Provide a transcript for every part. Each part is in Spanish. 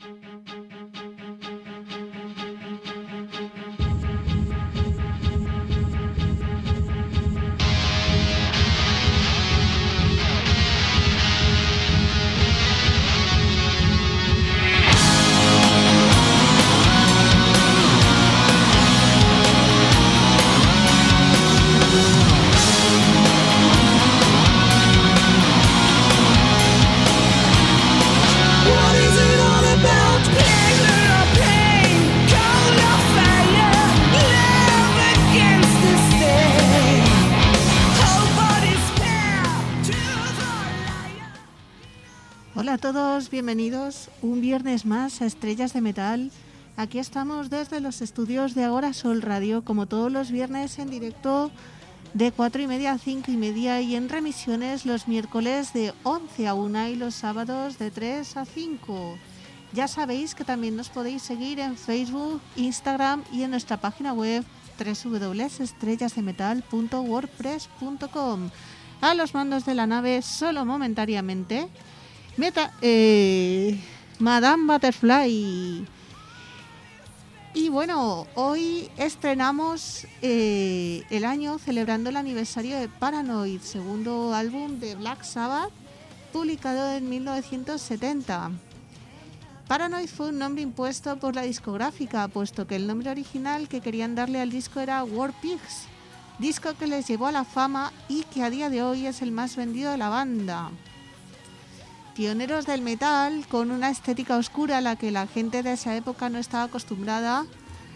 Hola a todos, bienvenidos un viernes más a Estrellas de Metal. Aquí estamos desde los estudios de Agora Sol Radio, como todos los viernes en directo de 4:30 a 5:30 y en remisiones los miércoles de 11 a 1 y los sábados de 3 a 5. Ya sabéis que también nos podéis seguir en Facebook, Instagram y en nuestra página web www.estrellasdemetal.wordpress.com. A los mandos de la nave, solo momentáneamente, Madame Butterfly. Y bueno, hoy estrenamos el año celebrando el aniversario de Paranoid, segundo álbum de Black Sabbath, publicado en 1970. Paranoid fue un nombre impuesto por la discográfica, puesto que el nombre original que querían darle al disco era War Pigs, disco que les llevó a la fama y que a día de hoy es el más vendido de la banda. Pioneros del metal, con una estética oscura a la que la gente de esa época no estaba acostumbrada,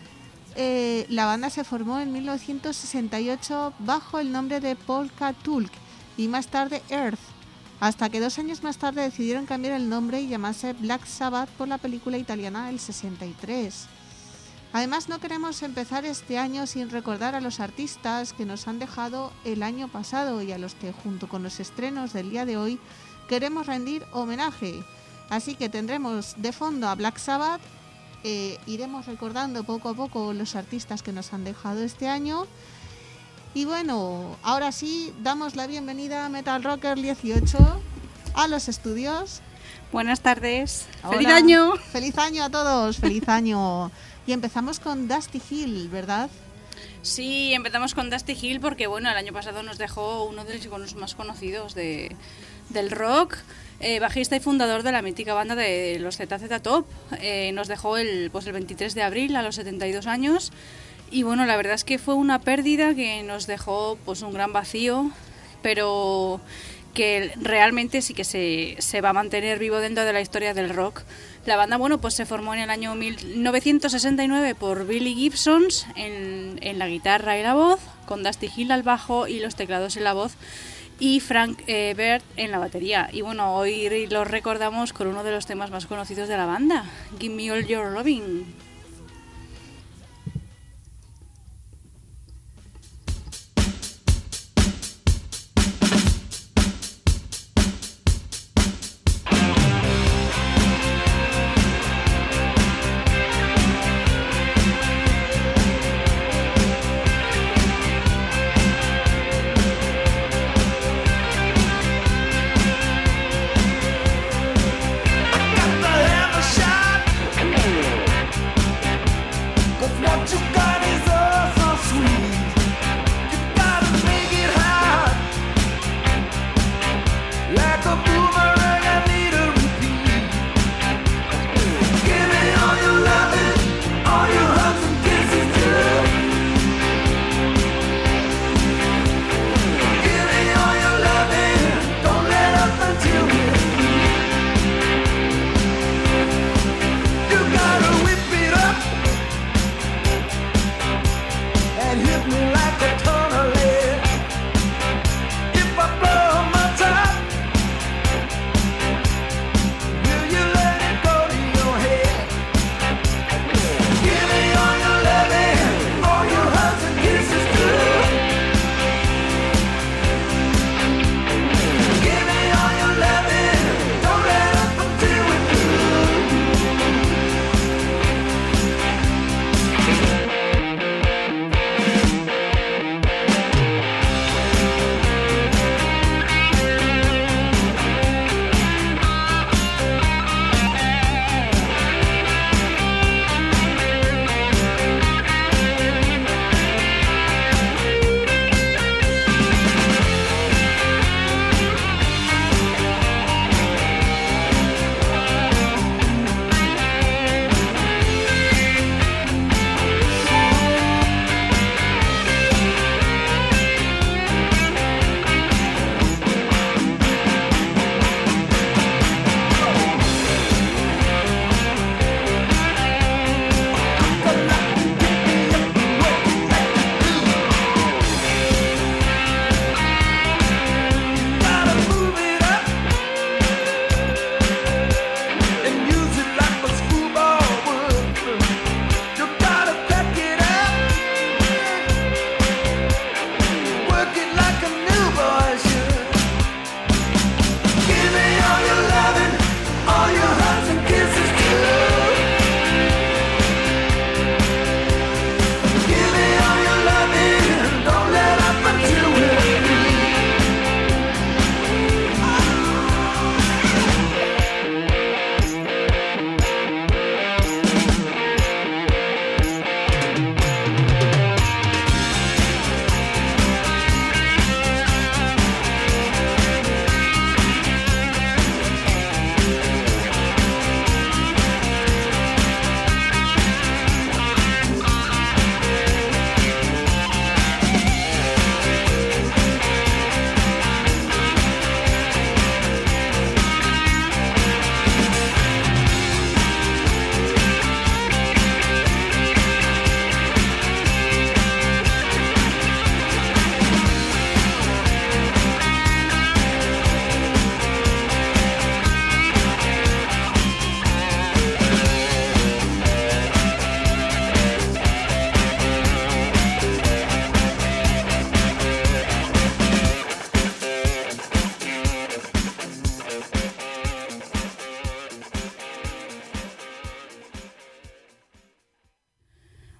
la banda se formó en 1968 bajo el nombre de Polka Tulk y más tarde Earth, hasta que 2 años más tarde decidieron cambiar el nombre y llamarse Black Sabbath por la película italiana El 63. Además, no queremos empezar este año sin recordar a los artistas que nos han dejado el año pasado y a los que, junto con los estrenos del día de hoy, queremos rendir homenaje. Así que tendremos de fondo a Black Sabbath, iremos recordando poco a poco los artistas que nos han dejado este año. Y bueno, ahora sí, damos la bienvenida a Metal Rocker 18 a los estudios. Buenas tardes. Hola. ¡Feliz año! ¡Feliz año a todos! ¡Feliz año! Y empezamos con Dusty Hill, ¿verdad? Sí, empezamos con Dusty Hill porque bueno, el año pasado nos dejó uno de los iconos más conocidos del rock, bajista y fundador de la mítica banda de los ZZ Top. Nos dejó el 23 de abril a los 72 años y bueno, la verdad es que fue una pérdida que nos dejó pues un gran vacío, pero que realmente sí que se va a mantener vivo dentro de la historia del rock. La banda, bueno, pues se formó en el año 1969 por Billy Gibson en la guitarra y la voz, con Dusty Hill al bajo y los teclados en la voz, y Frank Baird en la batería. Y bueno, hoy los recordamos con uno de los temas más conocidos de la banda, Give Me All Your Loving.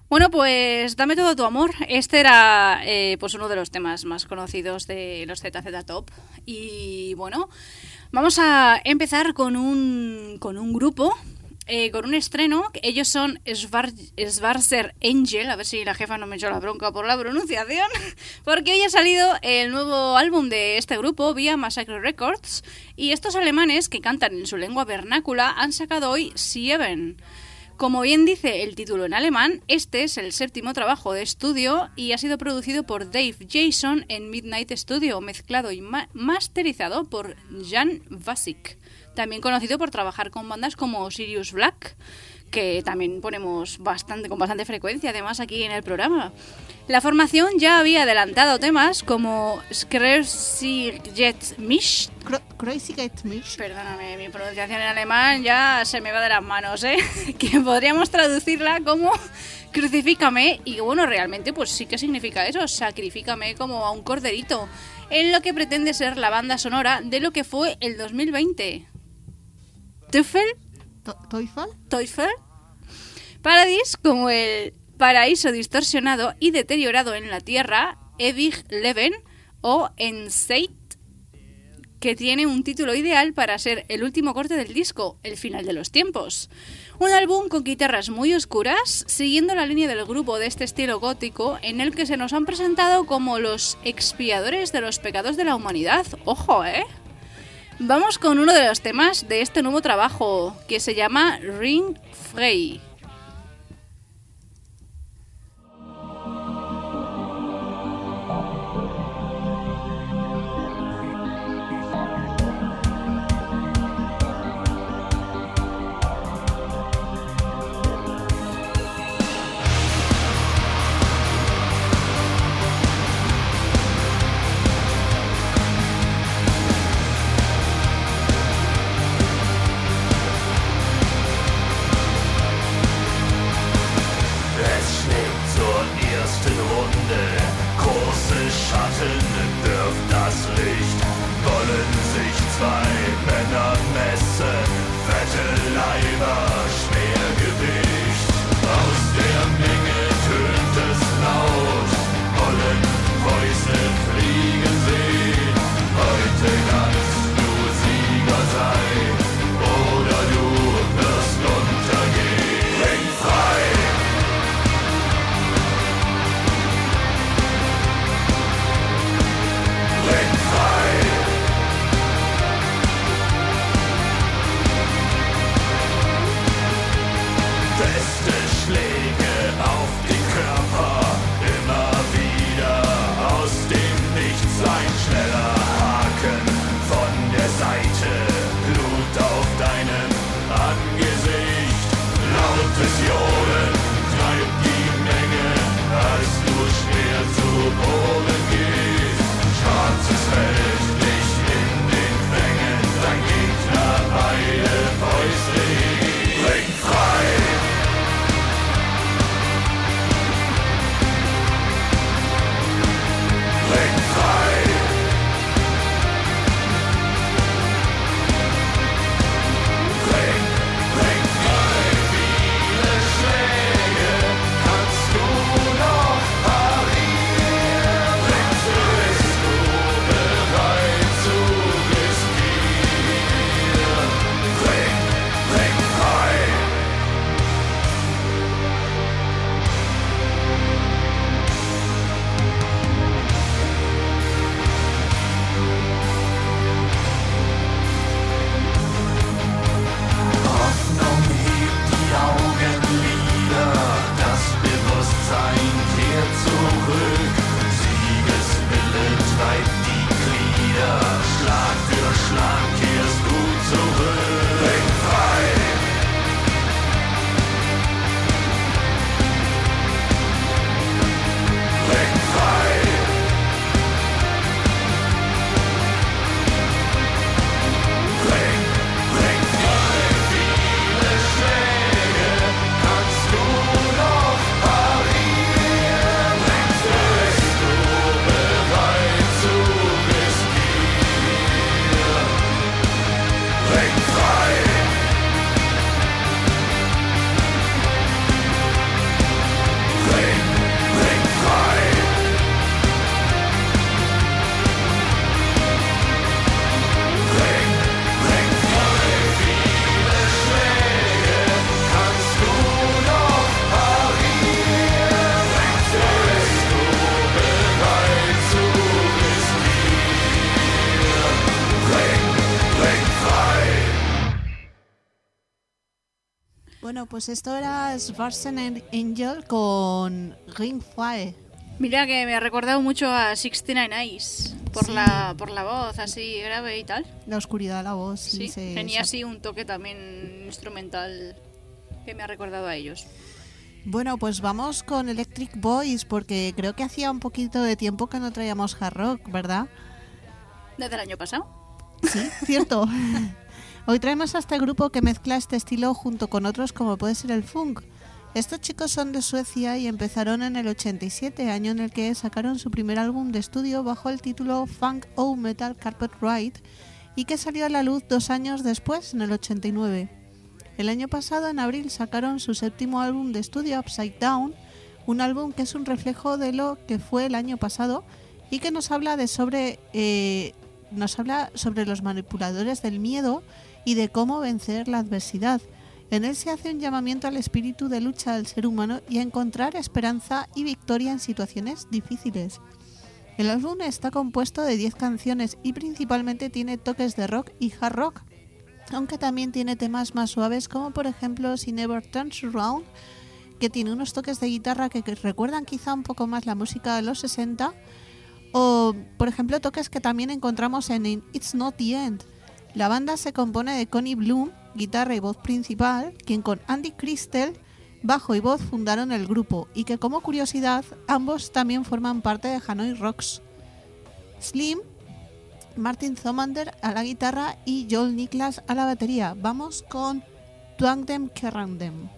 Bueno, pues Dame todo tu amor. Este era pues uno de los temas más conocidos de los ZZ Top. Y bueno, vamos a empezar con un grupo, con un estreno. Ellos son Schwarzer Angel. A ver si la jefa no me echó la bronca por la pronunciación. Porque hoy ha salido el nuevo álbum de este grupo vía Massacre Records. Y estos alemanes que cantan en su lengua vernácula han sacado hoy Sieben. Como bien dice el título en alemán, este es el 7º trabajo de estudio y ha sido producido por Dave Jason en Midnight Studio, mezclado y masterizado por Jan Vasik, también conocido por trabajar con bandas como Sirius Black, que también ponemos con bastante frecuencia, además, aquí en el programa. La formación ya había adelantado temas como Crazy Get Mich. Perdóname, mi pronunciación en alemán ya se me va de las manos, que podríamos traducirla como Crucifícame, y bueno, realmente pues sí que significa eso, sacrifícame como a un corderito, en lo que pretende ser la banda sonora de lo que fue el 2020. Teufel. Paradis, como el paraíso distorsionado y deteriorado en la tierra, Ewig Leben, o Enseit, que tiene un título ideal para ser el último corte del disco, El final de los tiempos. Un álbum con guitarras muy oscuras, siguiendo la línea del grupo de este estilo gótico, en el que se nos han presentado como los expiadores de los pecados de la humanidad. ¡Ojo, Vamos con uno de los temas de este nuevo trabajo, que se llama Ring Frei. Bueno, pues esto era Schwarzenegger Angel con Ring Fire. Mira que me ha recordado mucho a 69 Eyes por, sí, por la voz así grave y tal. La oscuridad de la voz. Sí, tenía así un toque también instrumental que me ha recordado a ellos. Bueno, pues vamos con Electric Boys porque creo que hacía un poquito de tiempo que no traíamos hard rock, ¿verdad? ¿Desde el año pasado? Sí, cierto. Hoy traemos a este grupo que mezcla este estilo junto con otros como puede ser el funk. Estos chicos son de Suecia y empezaron en el 87, año en el que sacaron su primer álbum de estudio bajo el título Funk O Metal Carpet Ride y que salió a la luz 2 años después, en el 89. El año pasado, en abril, sacaron su séptimo álbum de estudio Upside Down, un álbum que es un reflejo de lo que fue el año pasado y que nos habla sobre los manipuladores del miedo y de cómo vencer la adversidad. En él se hace un llamamiento al espíritu de lucha del ser humano y a encontrar esperanza y victoria en situaciones difíciles. El álbum está compuesto de 10 canciones y principalmente tiene toques de rock y hard rock, aunque también tiene temas más suaves como por ejemplo Si Never Turns Around, que tiene unos toques de guitarra que recuerdan quizá un poco más la música de los 60, o por ejemplo toques que también encontramos en It's Not the End. La banda se compone de Connie Bloom, guitarra y voz principal, quien con Andy Crystal, bajo y voz fundaron el grupo, y que como curiosidad, ambos también forman parte de Hanoi Rocks. Slim, Martin Zomander a la guitarra y Joel Niklas a la batería. Vamos con Twang Dem Kerrang Dem.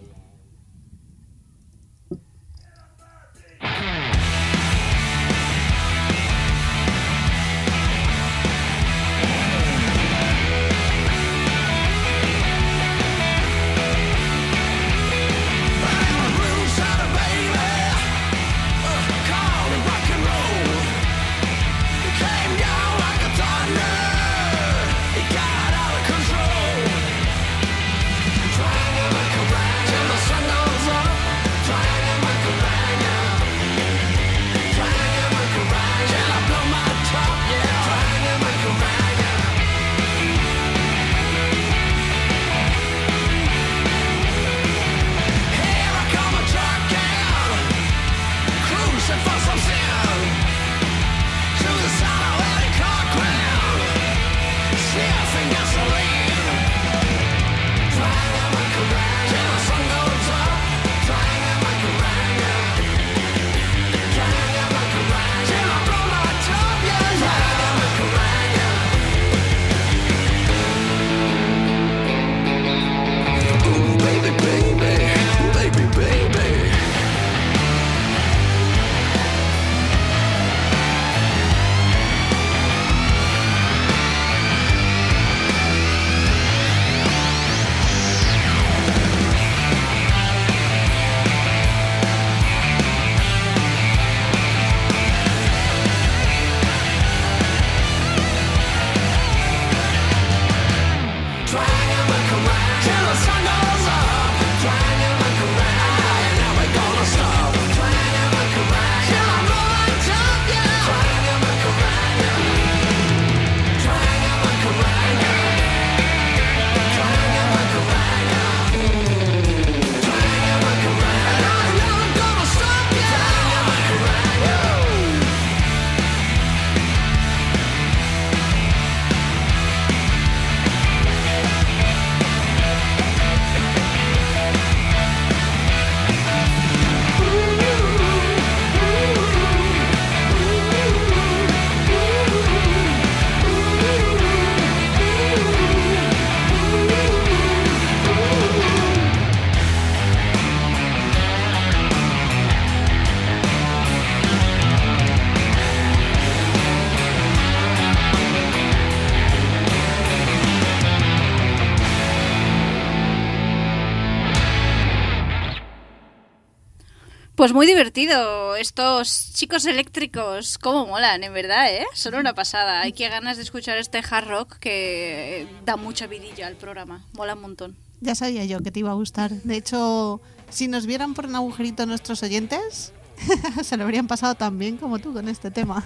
Pues muy divertido, estos chicos eléctricos, cómo molan, en verdad, ¿eh? Son una pasada. Hay que ganas de escuchar este hard rock que da mucha vidilla al programa. Mola un montón. Ya sabía yo que te iba a gustar. De hecho, si nos vieran por un agujerito nuestros oyentes, se lo habrían pasado tan bien como tú con este tema.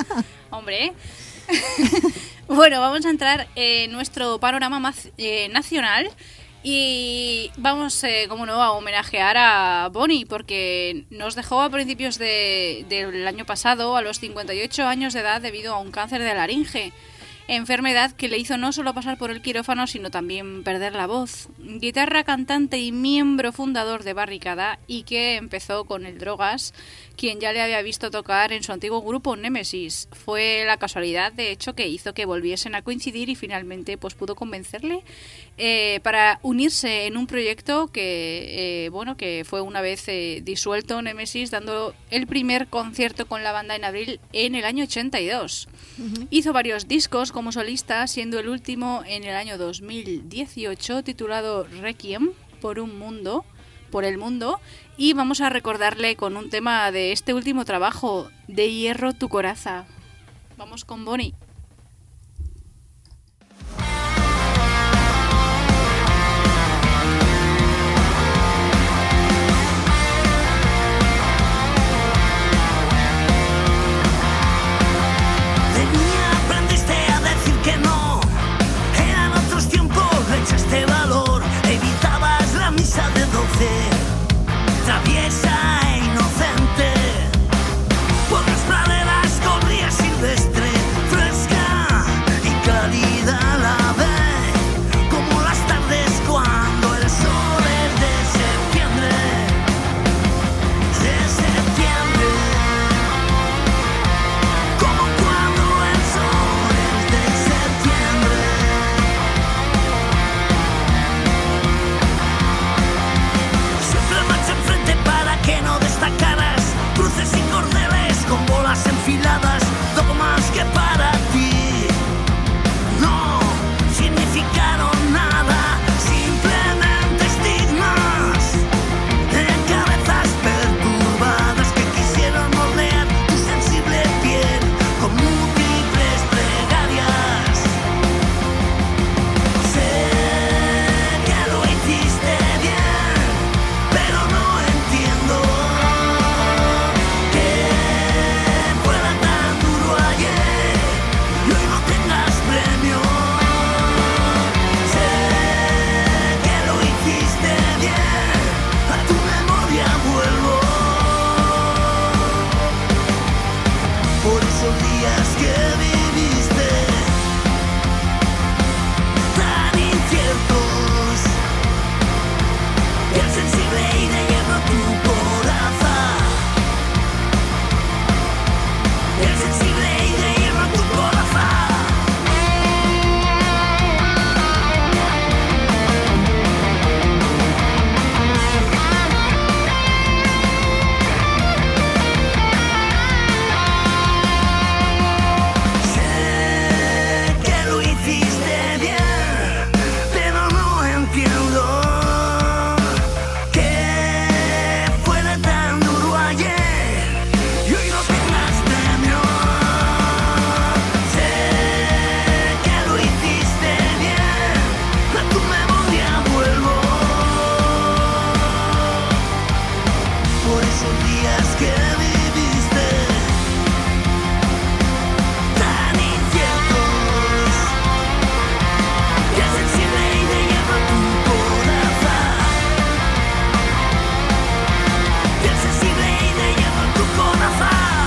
Hombre. Bueno, vamos a entrar en nuestro panorama nacional. Y vamos, como no, a homenajear a Bonnie, porque nos dejó a principios del año pasado, a los 58 años de edad, debido a un cáncer de laringe. Enfermedad que le hizo no solo pasar por el quirófano, sino también perder la voz. Guitarra, cantante y miembro fundador de Barricada, y que empezó con el Drogas, quien ya le había visto tocar en su antiguo grupo Némesis. Fue la casualidad, de hecho, que hizo que volviesen a coincidir y finalmente pues pudo convencerle para unirse en un proyecto que fue una vez disuelto Némesis, dando el primer concierto con la banda en abril en el año 82. Uh-huh. Hizo varios discos como solista, siendo el último en el año 2018 titulado Requiem por el mundo, y vamos a recordarle con un tema de este último trabajo, De hierro tu coraza. Vamos con Bonnie. Echaste valor, evitabas la misa de 12, traviesa e inocente, por las praderas corrías silvestre, fresca y cálida a la vez, como las tardes cuando el sol es de septiembre, como cuando el sol es de septiembre. Que no destacaras, cruces y cordeles con bolas enfiladas, dogmas que para ti no significaron nada, simplemente estigmas de cabezas perturbadas que quisieron moldear tu sensible piel con múltiples plegarias. Sé que lo hiciste bien, pero no entiendo que fuera tan duro ayer y hoy no tengas premio. Sé que lo hiciste bien, a tu memoria vuelvo. Por esos días que viviste tan inciertos, piel sensible y de hierro tu corazón, piel sensible y de hierro tu corazón. Sé que lo hiciste bien, pero no entiendo que fuera tan duro ayer y hoy no tengas premio. Sé que lo hiciste bien, a tu memoria vuelvo. Por esos días que viviste tan inciertos, piel sensible y de hierro tu corazón, piel sensible y de hierro tu corazón.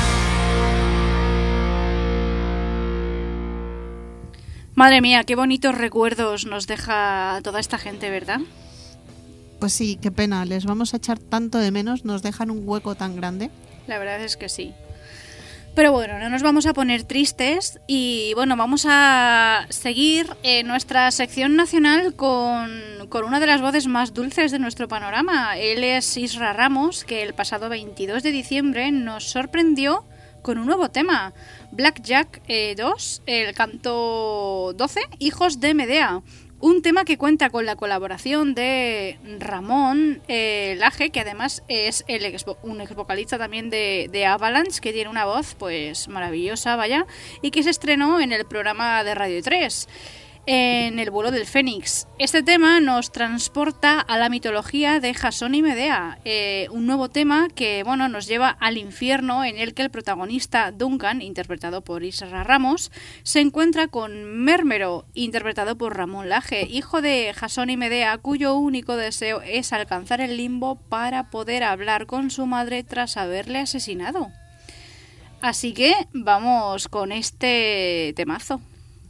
Madre mía, qué bonitos recuerdos nos deja toda esta gente, ¿verdad? Pues sí, qué pena, les vamos a echar tanto de menos, nos dejan un hueco tan grande. La verdad es que sí. Pero bueno, no nos vamos a poner tristes y bueno, vamos a seguir nuestra sección nacional con una de las voces más dulces de nuestro panorama. Él es Isra Ramos, que el pasado 22 de diciembre nos sorprendió con un nuevo tema, Blackjack 2, el canto 12, Hijos de Medea. Un tema que cuenta con la colaboración de Ramón Laje, que además es un ex vocalista también de Avalanche, que tiene una voz pues maravillosa, vaya, y que se estrenó en el programa de Radio 3. en el vuelo del Fénix. Este tema nos transporta a la mitología de Jasón y Medea, un nuevo tema que nos lleva al infierno, en el que el protagonista Duncan, interpretado por Isra Ramos, se encuentra con Mérmero, interpretado por Ramón Laje, hijo de Jasón y Medea, cuyo único deseo es alcanzar el limbo para poder hablar con su madre tras haberle asesinado. Así que vamos con este temazo.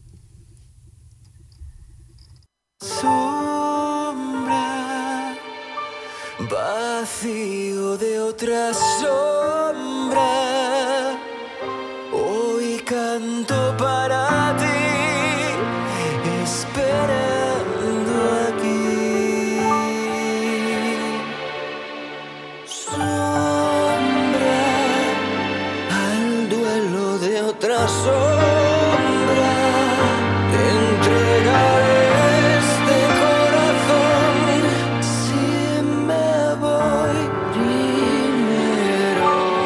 Sombra, vacío de otra sombra, hoy canto para ti, esperando aquí. Sombra, al duelo de otra sombra, entregaré primero.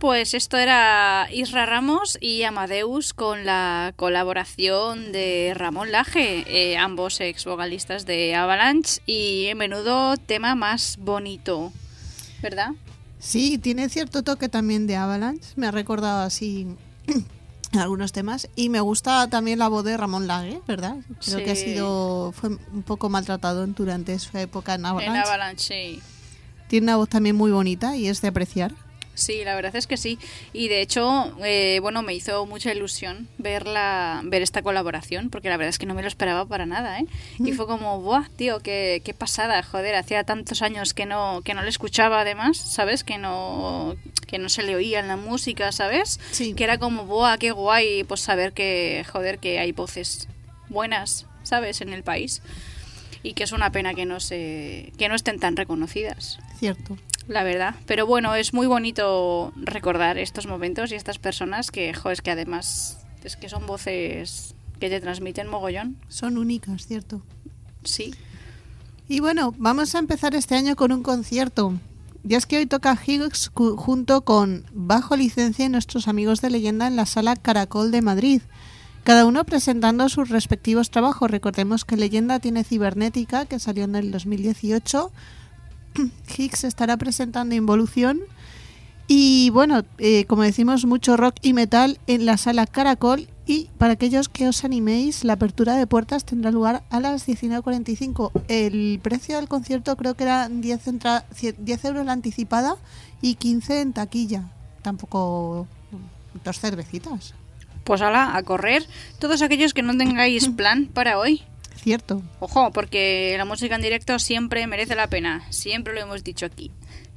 pues esto era Isra Ramos y Amadeus con la colaboración de Ramón Laje, ambos ex vocalistas de Avalanche, y menudo tema más bonito, ¿verdad? Sí, tiene cierto toque también de Avalanche, me ha recordado así algunos temas, y me gusta también la voz de Ramón Laje, ¿verdad? Creo que fue un poco maltratado durante su época en Avalanche. En Avalanche, sí. Tiene una voz también muy bonita y es de apreciar. Sí, la verdad es que sí. Y de hecho, bueno, me hizo mucha ilusión ver esta colaboración, porque la verdad es que no me lo esperaba para nada, ¿eh? Y fue como, ¡buah, tío, qué pasada! Joder, hacía tantos años que no le escuchaba, además, ¿sabes? Que no se le oía en la música, ¿sabes? Sí. Que era como, ¡buah, qué guay! Pues saber que, joder, que hay voces buenas, ¿sabes? En el país. Y que es una pena que no estén tan reconocidas. Cierto. La verdad. Pero bueno, es muy bonito recordar estos momentos y estas personas que, es que además es que son voces que te transmiten mogollón. Son únicas, cierto. Sí. Y bueno, vamos a empezar este año con un concierto. Ya es que hoy toca Higgs junto con Bajo Licencia y nuestros amigos de Leyenda en la Sala Caracol de Madrid. Cada uno presentando sus respectivos trabajos. Recordemos que Leyenda tiene Cibernética, que salió en el 2018. Higgs estará presentando Involución. Y bueno, como decimos, mucho rock y metal en la Sala Caracol. Y para aquellos que os animéis, la apertura de puertas tendrá lugar a las 19:45. El precio del concierto creo que eran 10 euros la anticipada y 15 en taquilla. Tampoco 2 cervecitas. Pues hala, a correr. Todos aquellos que no tengáis plan para hoy. Cierto. Ojo, porque la música en directo siempre merece la pena. Siempre lo hemos dicho aquí.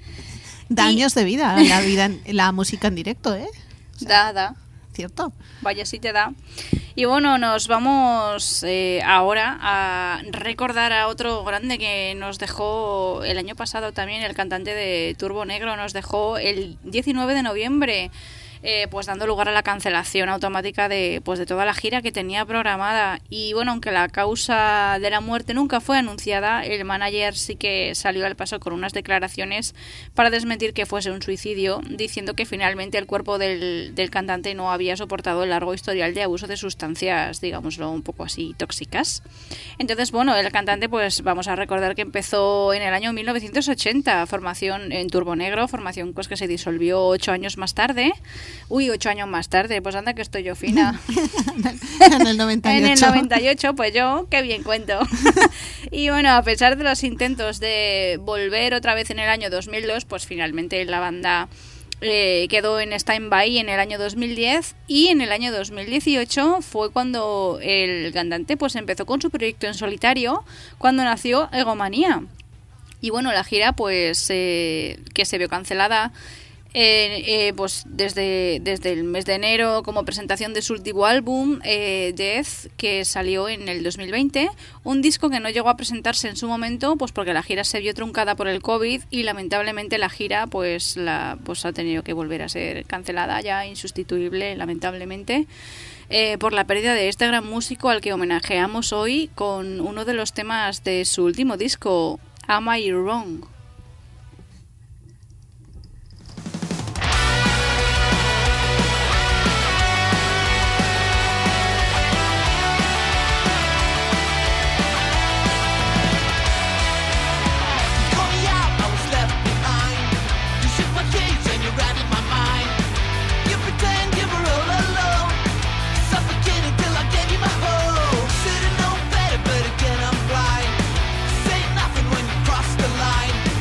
Da años de vida la música en directo, ¿eh? O sea, da. Cierto. Vaya, sí te da. Y bueno, nos vamos ahora a recordar a otro grande que nos dejó el año pasado también, el cantante de Turbo Negro, nos dejó el 19 de noviembre. Pues dando lugar a la cancelación automática de toda la gira que tenía programada. Y bueno, aunque la causa de la muerte nunca fue anunciada, el manager sí que salió al paso con unas declaraciones para desmentir que fuese un suicidio, diciendo que finalmente el cuerpo del cantante no había soportado el largo historial de abuso de sustancias, digámoslo, un poco así tóxicas. Entonces, bueno, el cantante, pues vamos a recordar que empezó en el año 1980, formación en Turbo Negro, formación pues que se disolvió 8 años más tarde. 8 años más tarde, pues anda que estoy yo fina. En el 98. En el 98, pues yo, qué bien cuento. Y bueno, a pesar de los intentos de volver otra vez en el año 2002, pues finalmente la banda quedó en stand-by en el año 2010 y en el año 2018 fue cuando el cantante pues empezó con su proyecto en solitario, cuando nació Egomanía. Y bueno, la gira pues que se vio cancelada pues desde el mes de enero como presentación de su último álbum, Death, que salió en el 2020, un disco que no llegó a presentarse en su momento pues porque la gira se vio truncada por el COVID y lamentablemente la gira pues ha tenido que volver a ser cancelada, ya insustituible lamentablemente, por la pérdida de este gran músico al que homenajeamos hoy con uno de los temas de su último disco, Am I Wrong? Say nothing when you cross the line.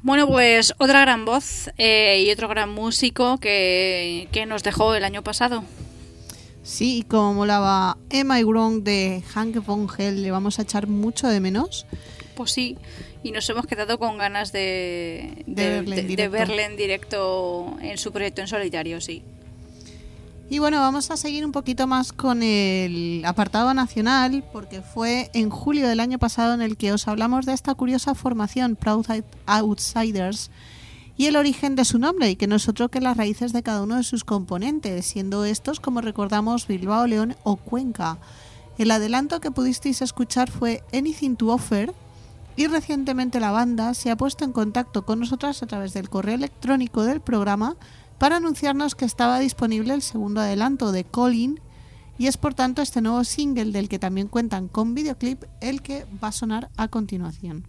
Bueno, pues otra gran voz y otro gran músico que nos dejó el año pasado. Sí, como molaba Emma y Wrong de Hank von Hell, le vamos a echar mucho de menos. Pues sí, y nos hemos quedado con ganas de verle en directo en su proyecto en solitario, sí. Y bueno, vamos a seguir un poquito más con el apartado nacional, porque fue en julio del año pasado en el que os hablamos de esta curiosa formación, Proud Outsiders, y el origen de su nombre, y que no es otro que las raíces de cada uno de sus componentes, siendo estos, como recordamos, Bilbao, León o Cuenca. El adelanto que pudisteis escuchar fue Anything to Offer, y recientemente la banda se ha puesto en contacto con nosotras a través del correo electrónico del programa para anunciarnos que estaba disponible el segundo adelanto de Colin, y es por tanto este nuevo single del que también cuentan con videoclip el que va a sonar a continuación.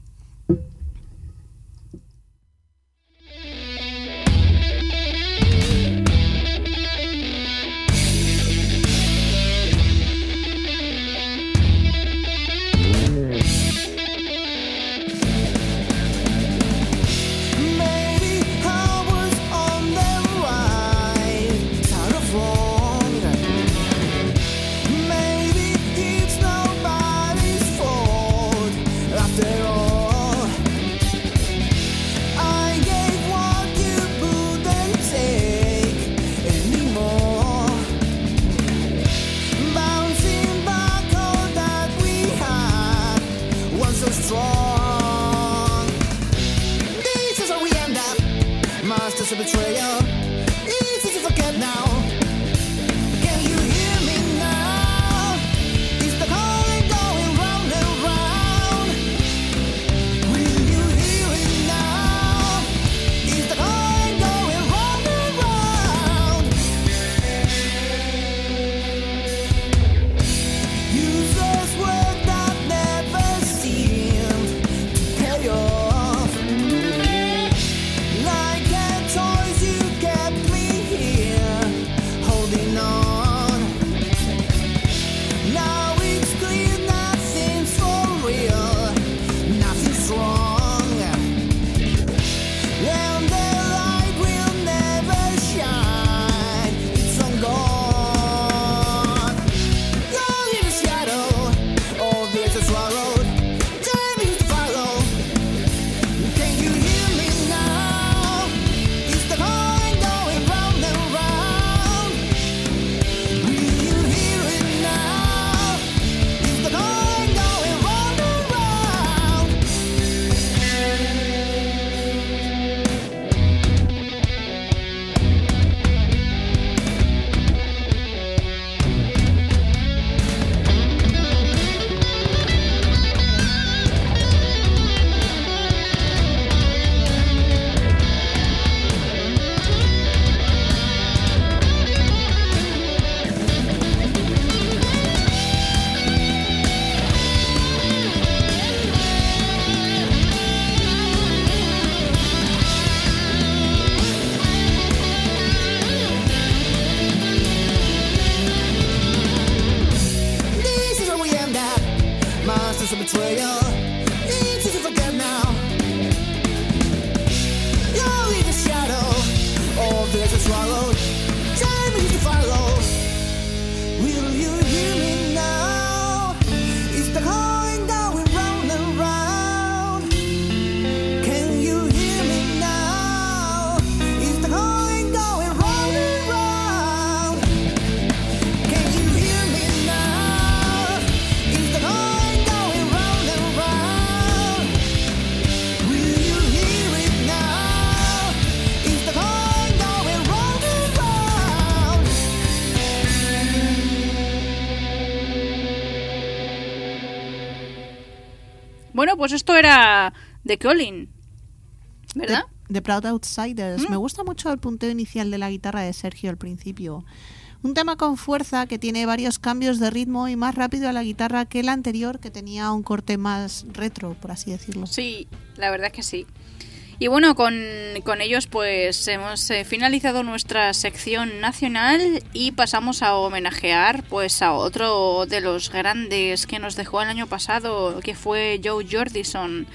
Bueno, pues esto era de Colin, ¿verdad? The Proud Outsiders. Me gusta mucho el punteo inicial de la guitarra de Sergio al principio. Un tema con fuerza que tiene varios cambios de ritmo y más rápido a la guitarra que el anterior, que tenía un corte más retro, por así decirlo. Sí, la verdad es que sí. Y bueno, con ellos pues hemos finalizado nuestra sección nacional y pasamos a homenajear pues a otro de los grandes que nos dejó el año pasado, que fue Joe Jordison,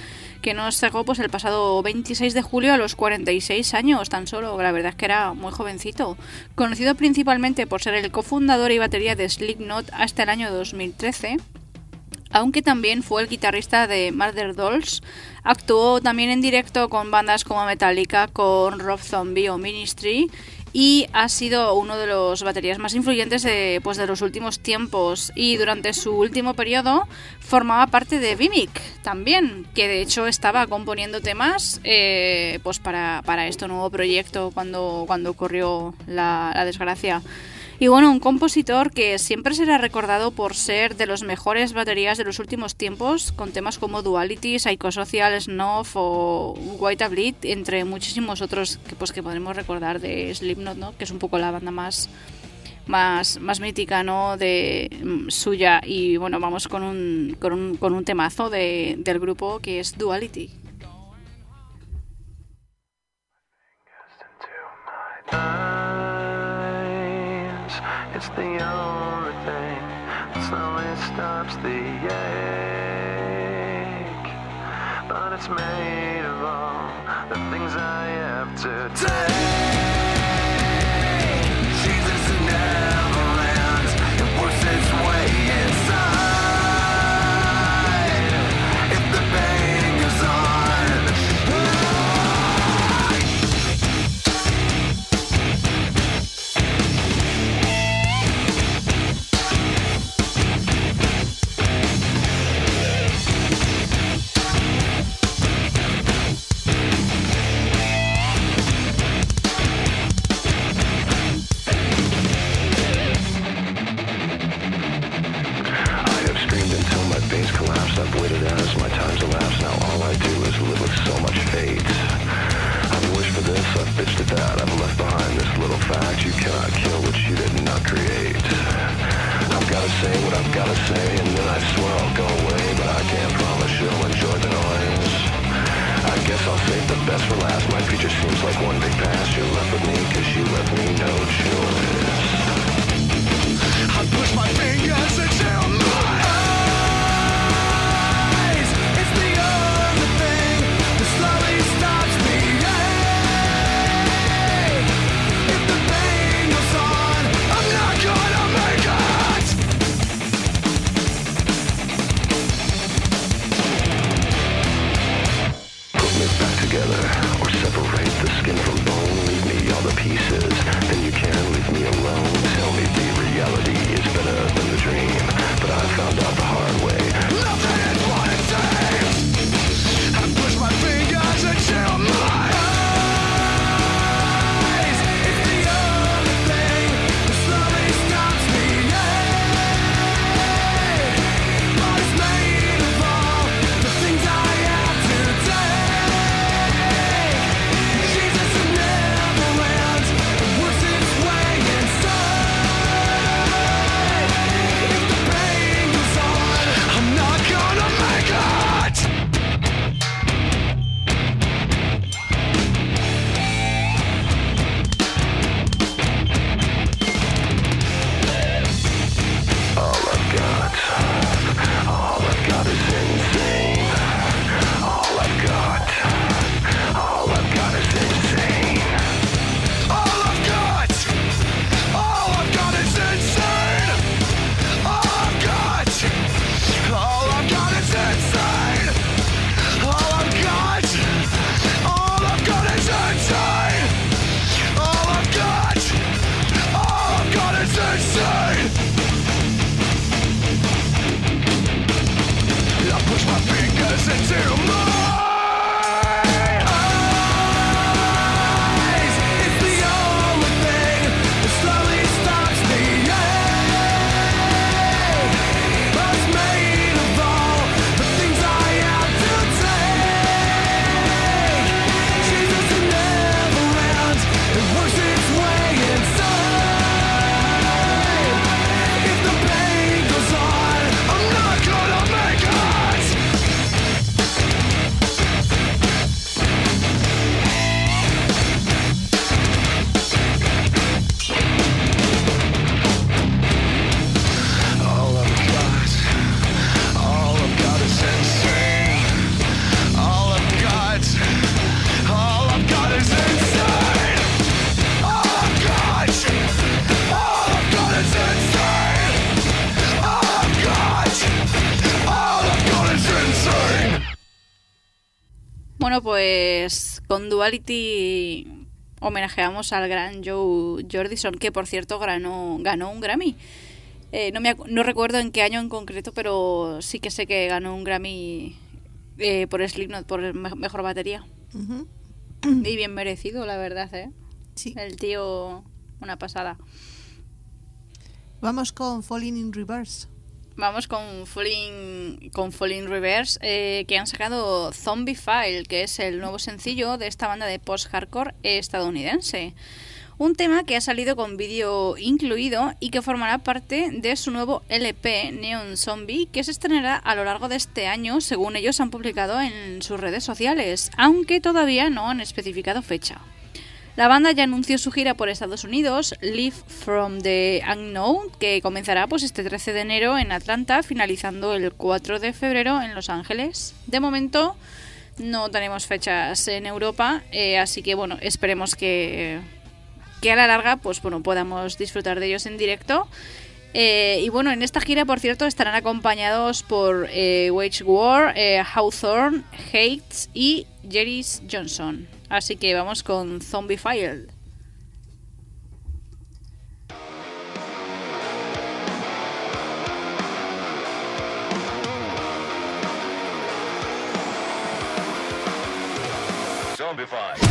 que nos dejó pues el pasado 26 de julio a los 46 años tan solo. La verdad es que era muy jovencito. Conocido principalmente por ser el cofundador y batería de Slipknot hasta el año 2013, aunque también fue el guitarrista de Murder Dolls. Actuó también en directo con bandas como Metallica, con Rob Zombie o Ministry, y ha sido uno de los baterías más influyentes de los últimos tiempos. Y durante su último periodo formaba parte de Vimic también, que de hecho estaba componiendo temas pues para este nuevo proyecto cuando ocurrió la desgracia. Y bueno, un compositor que siempre será recordado por ser de los mejores baterías de los últimos tiempos, con temas como Duality, Psychosocial, Snuff o White a Bleed, entre muchísimos otros que podremos recordar de Slipknot, ¿no? Que es un poco la banda más mítica, ¿no? de suya. Y bueno, vamos con un temazo del grupo, que es Duality. It's the only thing that slowly stops the ache. But it's made of all the things I have to take. Jesus never ends, it works its way inside. If the pain goes on, I've waited as my time's elapsed. Now all I do is live with so much fate. I've wished for this, I've bitched at that. I've left behind this little fact: you cannot kill what you did not create. I've gotta say what I've gotta say, and then I swear I'll go away. But I can't promise you'll enjoy the noise. I guess I'll save the best for last. My future seems like one big past. You're left with me cause you left me no choice. I push my fingers into my or separate the skin from bone. Leave me all the pieces, then you can leave me alone. Tell me the reality is better than the dream, but I found out the hard way. Nothing is what it seems. I push my fingers into my eyes. It's the only thing that slowly stops me. But it's made of all the things I have to take. I'm Bueno, pues con Duality homenajeamos al gran Joe Jordison, que por cierto ganó un Grammy. No recuerdo en qué año en concreto, pero sí que sé que ganó un Grammy por Slipknot, por mejor batería. Ujú. Y bien merecido, la verdad, ¿eh? Sí. El tío, una pasada. Vamos con Falling in Reverse. Vamos con Falling Reverse, que han sacado Zombie File, que es el nuevo sencillo de esta banda de post-hardcore estadounidense. Un tema que ha salido con vídeo incluido y que formará parte de su nuevo LP Neon Zombie, que se estrenará a lo largo de este año, según ellos han publicado en sus redes sociales, aunque todavía no han especificado fecha. La banda ya anunció su gira por Estados Unidos, Live from the Unknown, que comenzará pues este 13 de enero en Atlanta, finalizando el 4 de febrero en Los Ángeles. De momento no tenemos fechas en Europa, así que bueno, esperemos que a la larga pues bueno, podamos disfrutar de ellos en directo. Y bueno, en esta gira, por cierto, estarán acompañados por Wage War, Hawthorne, Hates y Jerry's Johnson. Así que vamos con Zombie File. Zombie File.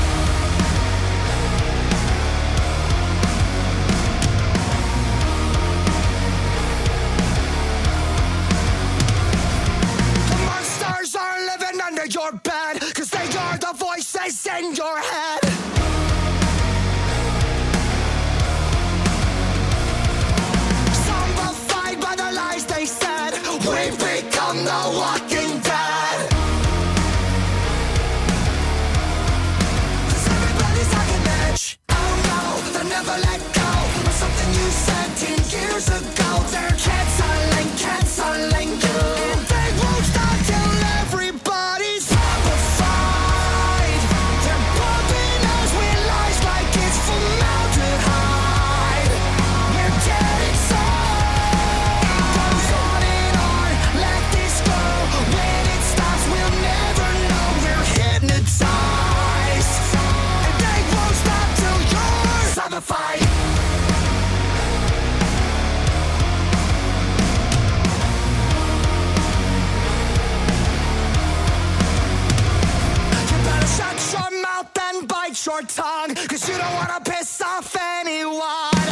Monsters are living under your bed, 'cause they are the voices in your head. Zombified by the lies they said, we've become the walking dead. 'Cause everybody's like an edge. Oh no, they'll never let go of something you said 10 years ago. They're canceling you. They won't stop till everybody's zombified. They're bumping us with lies like it's formaldehyde. We're dead inside. It goes on and on, let this go. When it stops, we'll never know. We're hypnotized. And they won't stop till you're zombified. Shut your mouth and bite your tongue, 'cause you don't wanna piss off anyone.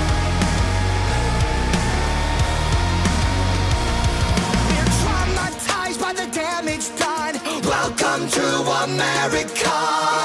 We're traumatized by the damage done. Welcome to America.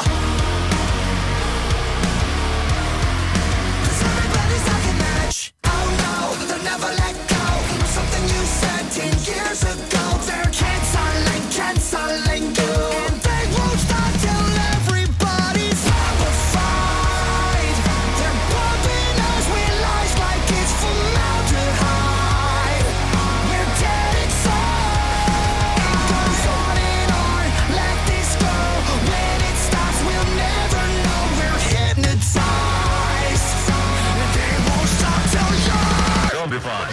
'Cause everybody's like an edge. Oh no, they'll never let go of something you said 10 years ago. They're canceling you. And they won't stop till everybody's zombified. They're bumping us with lies like it's formaldehyde. We're dead inside. It goes on and on, let this go. When it stops, we'll never know. We're hypnotized. And they won't stop till you're Zombie File.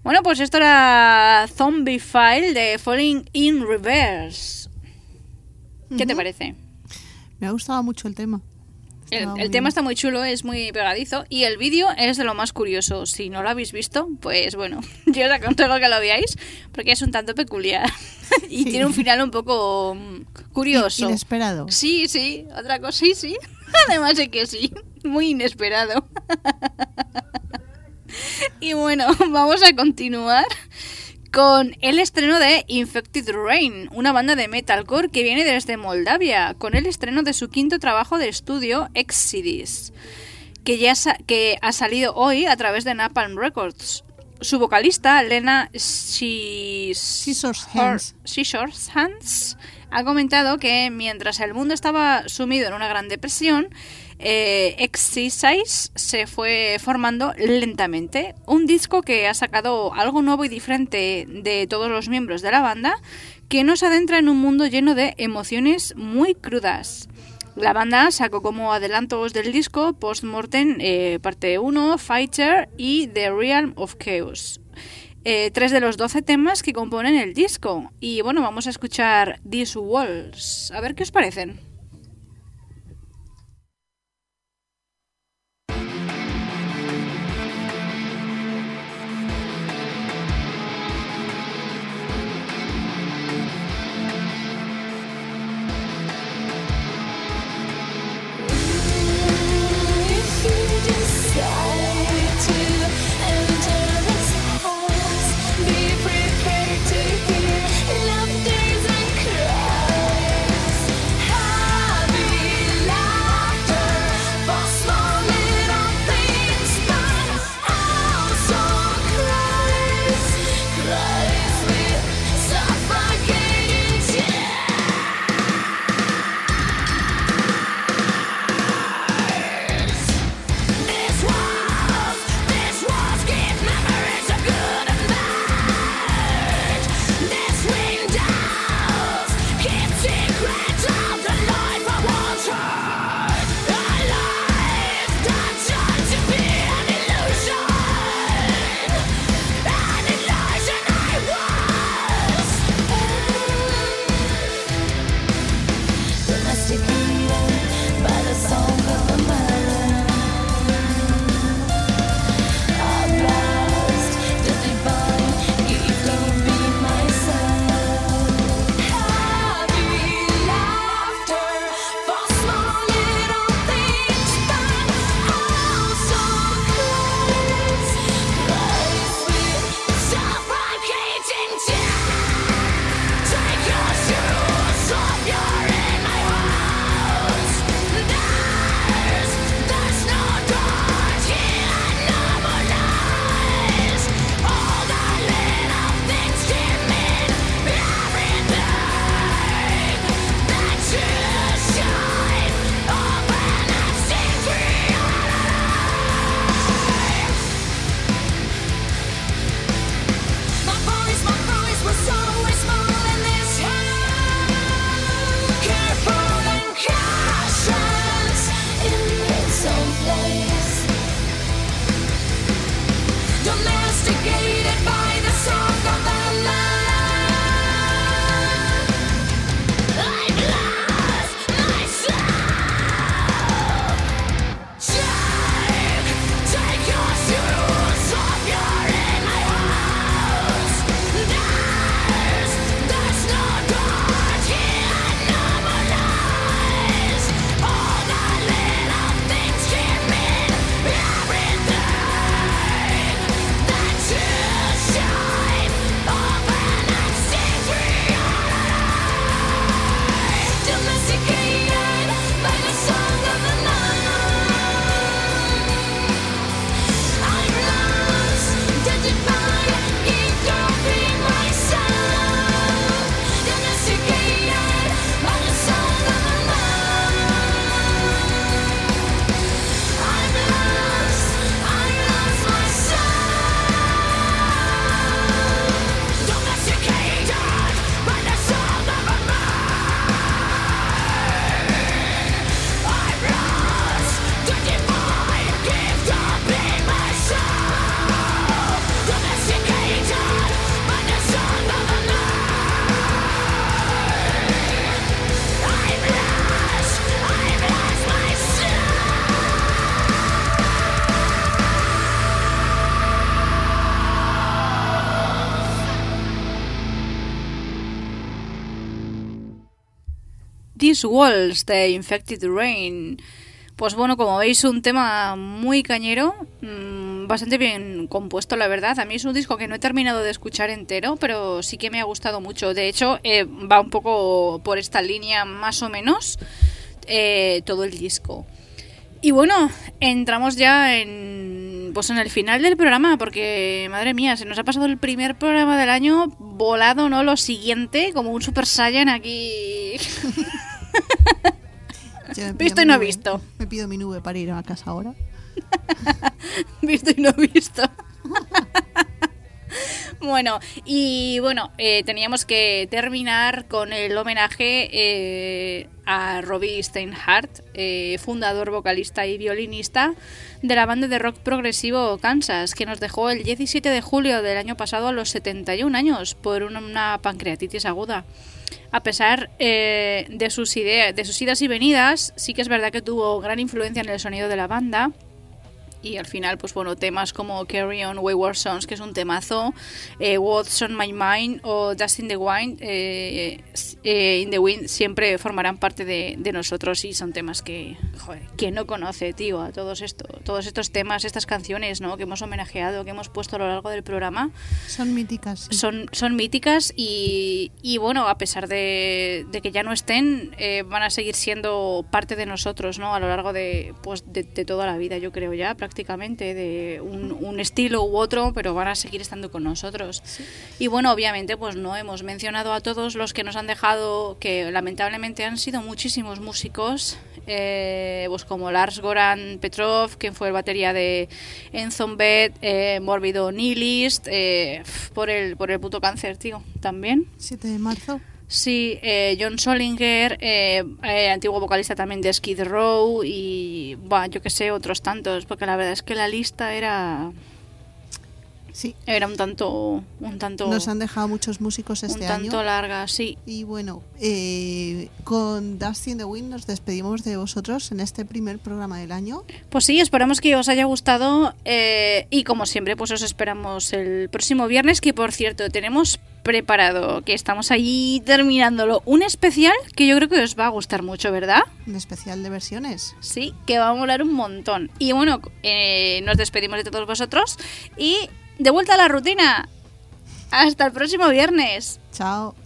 Bueno, pues esto era Zombie File de Falling in Reverse. ¿Qué te parece? Me ha gustado mucho el tema. El tema está muy chulo, es muy pegadizo y el vídeo es de lo más curioso. Si no lo habéis visto, pues bueno, yo os aconsejo que lo veáis porque es un tanto peculiar y tiene un final un poco curioso. Inesperado. Sí, otra cosa, sí. Además de que sí, muy inesperado. Y bueno, vamos a continuar con el estreno de Infected Rain, una banda de metalcore que viene desde Moldavia, con el estreno de su quinto trabajo de estudio, Exodus, que ha salido hoy a través de Napalm Records. Su vocalista, Lena Scissorhands, ha comentado que mientras el mundo estaba sumido en una gran depresión, Exercise se fue formando lentamente. Un disco que ha sacado algo nuevo y diferente de todos los miembros de la banda, que nos adentra en un mundo lleno de emociones muy crudas. La banda sacó como adelantos del disco Postmortem, parte 1, Fighter y The Realm of Chaos. 3 de los 12 temas que componen el disco. Y bueno, vamos a escuchar These Walls. A ver qué os parecen. Love days and cries. These Walls de Infected Rain. Pues bueno, como veis, un tema muy cañero, bastante bien compuesto, la verdad. A mí es un disco que no he terminado de escuchar entero, pero sí que me ha gustado mucho. De hecho, va un poco por esta línea más o menos todo el disco. Y bueno, entramos ya en el final del programa, porque, madre mía, se nos ha pasado el primer programa del año volado, ¿no? Lo siguiente, como un Super Saiyan aquí. Visto y no visto. Me pido mi nube para ir a casa ahora. Visto y no visto. Bueno, y bueno, teníamos que terminar con el homenaje a Robbie Steinhardt, fundador, vocalista y violinista de la banda de rock progresivo Kansas, que nos dejó el 17 de julio del año pasado a los 71 años por una pancreatitis aguda. A pesar de sus idas y venidas, sí que es verdad que tuvo gran influencia en el sonido de la banda. Y al final, pues bueno, temas como Carry On Wayward Sons, que es un temazo, What's On My Mind o Dust in the Wind, in the Wind, siempre formarán parte de nosotros, y son temas que, joder, ¿quién no conoce, tío? A todos estos temas, estas canciones, ¿no?, que hemos homenajeado, que hemos puesto a lo largo del programa. Son míticas. Sí. Son míticas y bueno, a pesar de que ya no estén, van a seguir siendo parte de nosotros, ¿no?, a lo largo de toda la vida, yo creo ya, prácticamente, de un estilo u otro, pero van a seguir estando con nosotros. Sí. Y bueno, obviamente pues no hemos mencionado a todos los que nos han dejado, que lamentablemente han sido muchísimos músicos, pues como Lars Goran Petrov, quien fue el batería de Enzo Bed, Mórbido Nihilist, por el puto cáncer, tío, también. 7 de marzo. Sí, John Solinger, antiguo vocalista también de Skid Row, y yo que sé, otros tantos, porque la verdad es que la lista era... Sí. Era un tanto... Nos han dejado muchos músicos este año. Un tanto larga, sí. Y bueno, con Dust in the Wind nos despedimos de vosotros en este primer programa del año. Pues sí, esperamos que os haya gustado, y como siempre, pues os esperamos el próximo viernes, que por cierto tenemos preparado, que estamos ahí terminándolo, un especial que yo creo que os va a gustar mucho, ¿verdad? Un especial de versiones. Sí, que va a molar un montón. Y bueno, nos despedimos de todos vosotros y de vuelta a la rutina. Hasta el próximo viernes. Chao.